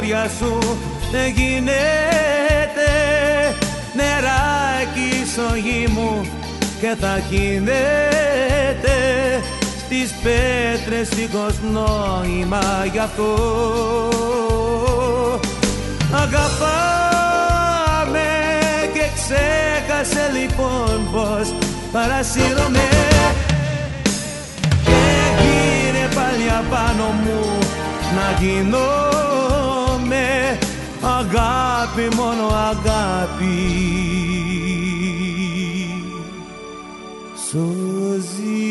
χέρια σου γίνεται νεράκι στο γη μου και θα χύνεται στις πέτρες δίχως νόημα. Γι' αυτό αγαπάμε και ξέχασε λοιπόν πως παρασύρωμαι και γύρε πάλι απάνω μου να γίνομαι αγάπη, μόνο αγάπη. Σώζει